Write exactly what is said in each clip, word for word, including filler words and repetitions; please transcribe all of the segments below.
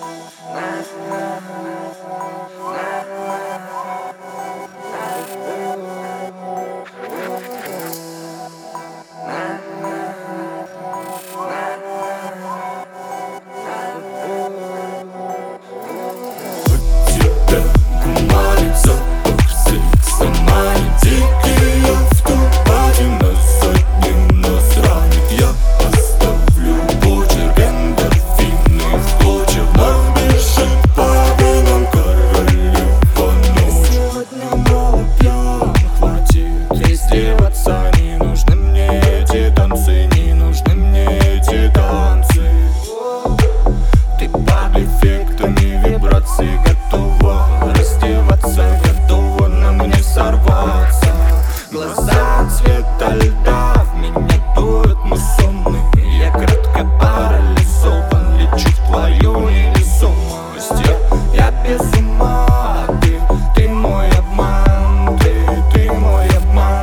Не нужны мне эти танцы, не нужны мне эти танцы. Ты под эффектами вибраций готова раздеваться, готова на мне сорваться. Глаза цвета льда, в меня дует муссоны. Я кратко парализован, лечу в твою невесомость. Я, я без ума, а ты, ты мой обман, ты, ты мой обман.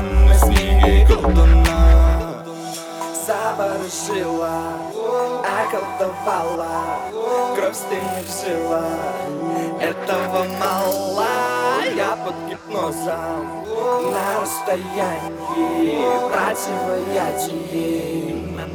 Заворожила, околдовала, кровь стынет в жилах. Этого мало, я под гипнозом, на расстоянии противоядие.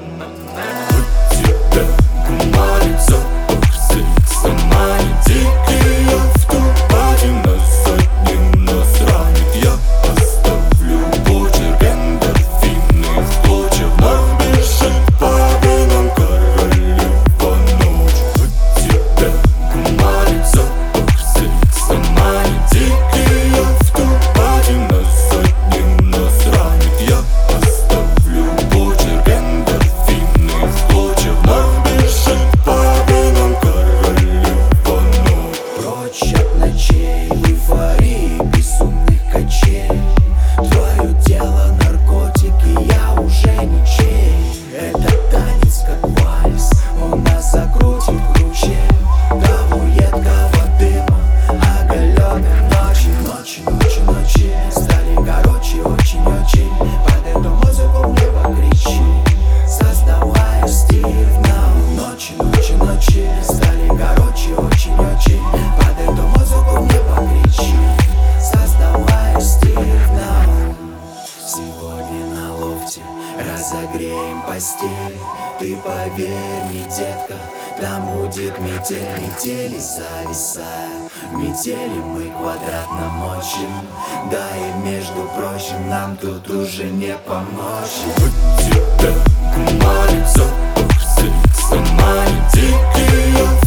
Тебя гуманит запах секса, мои дикие автопати на заднем нас ранит. Я оставлю почерк, эндорфины в клочья. Вновь бежит по венам королева ночь. Тебя гуманит запах секса, мои дикие автопати на заднем нас ранит. Я оставлю почерк, эндорфины в клочья. Вновь бежит по венам королева ночь. Прочь от ночей, в эйфории безумных качелей. Твое тело наркотики, я уже ничей. Этот танец как вальс, он нас закрутит круче того едкого дыма, оголенных ночи. Ночи, ночи, ночи стали короче, очень-очень. Под эту музыку в небо кричи, создавая стиль в нам. Ночи, ночи, ночи стали короче, очень-очень. Под эту музыку в небо кричи, создавая стиль в нам. Сегодня на лофте разогреем постель. Ты поверь мне, детка, там будет метель. Метели зависая, в метели мы квадратно мочим. Да и между прочим, нам тут уже не помочь. Тебя гуманит запах секса, мои дикие